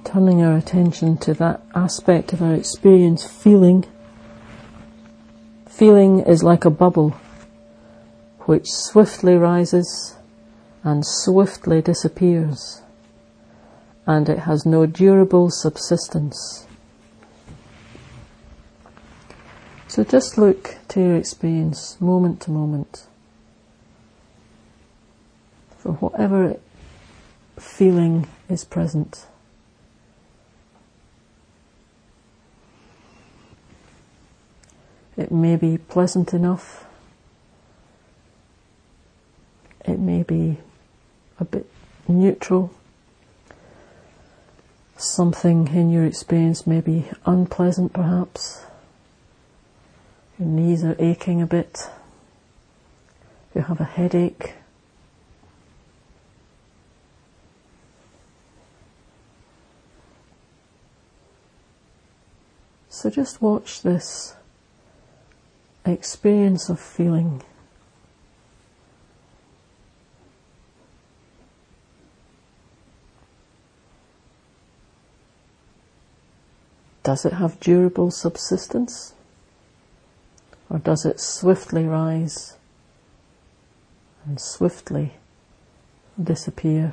Turning our attention to that aspect of our experience, feeling. Feeling is like a bubble which swiftly rises and swiftly disappears, and it has no durable subsistence. So just look to your experience moment to moment for whatever feeling is present. It may be pleasant enough, it may be a bit neutral, something in your experience may be unpleasant perhaps, your knees are aching a bit, you have a headache. So just watch this experience of feeling. Does it have durable subsistence? Or does it swiftly rise and swiftly disappear?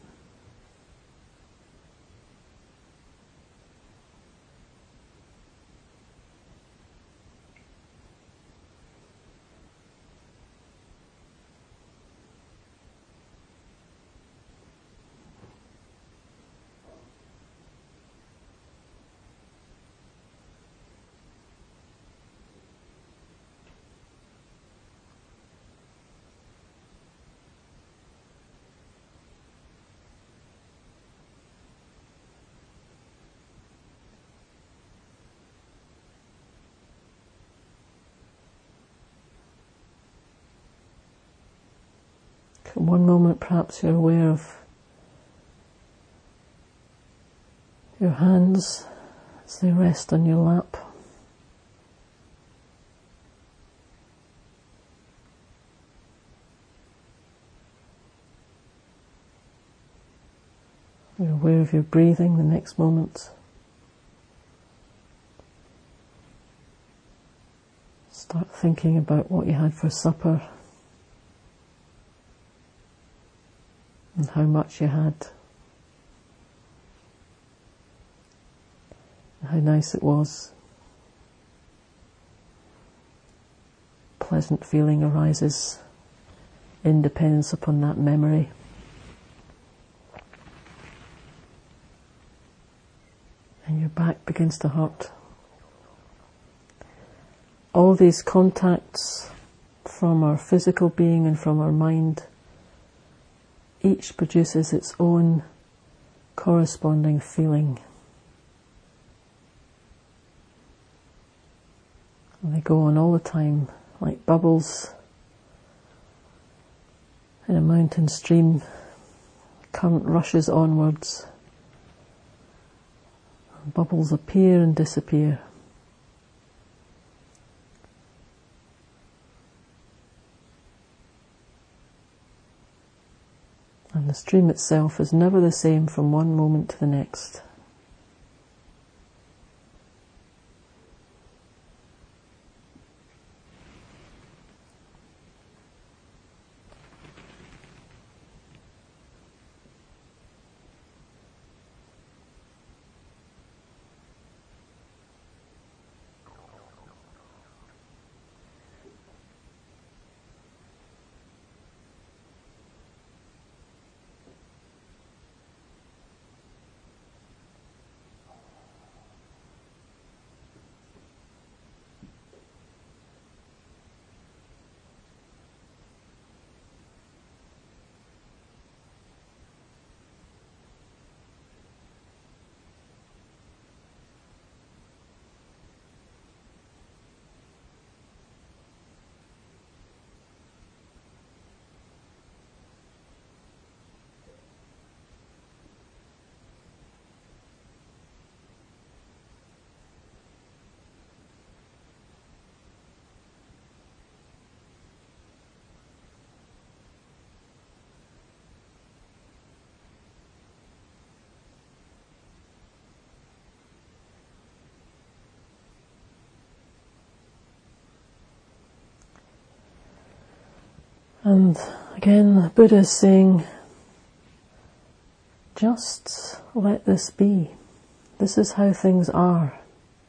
For one moment perhaps you're aware of your hands as they rest on your lap. You're aware of your breathing the next moment. Start thinking about what you had for supper and how much you had, and how nice it was. Pleasant feeling arises in dependence upon that memory. And your back begins to hurt. All these contacts from our physical being and from our mind, each produces its own corresponding feeling. And they go on all the time, like bubbles in a mountain stream. Current rushes onwards. Bubbles appear and disappear. And the stream itself is never the same from one moment to the next. And again, the Buddha is saying, just let this be. This is how things are.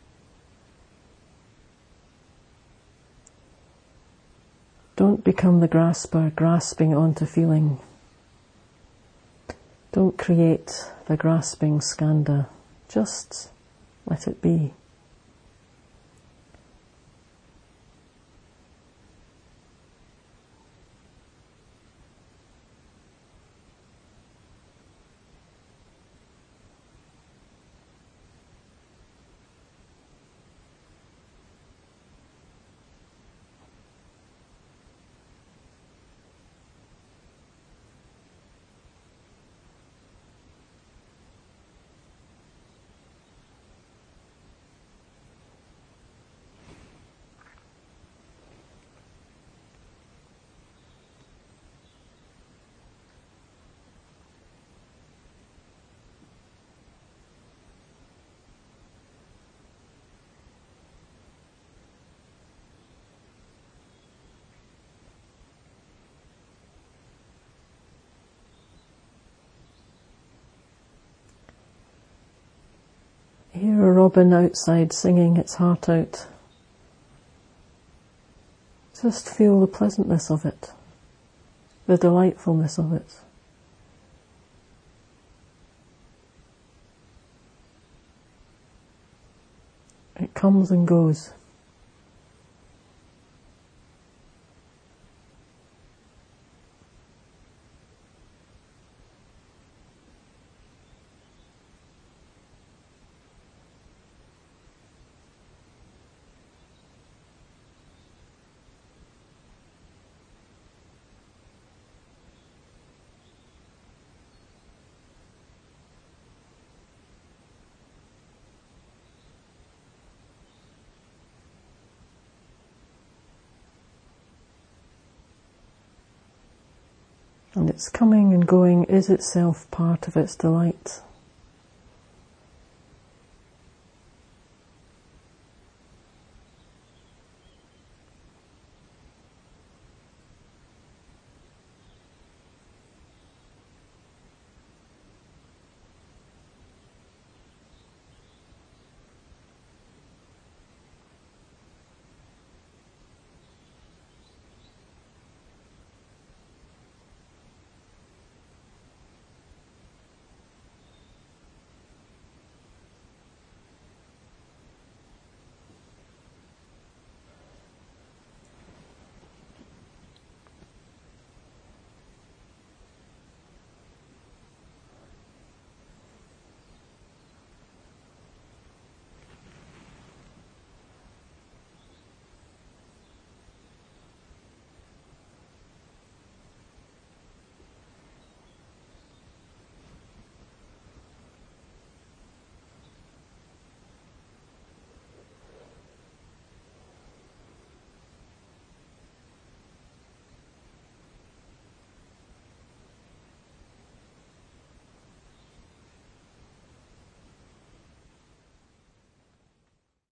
Don't become the grasper, grasping onto feeling. Don't create the grasping skandha. Just let it be. Hear a robin outside singing its heart out. Just feel the pleasantness of it, the delightfulness of it. It comes and goes. And its coming and going is itself part of its delight.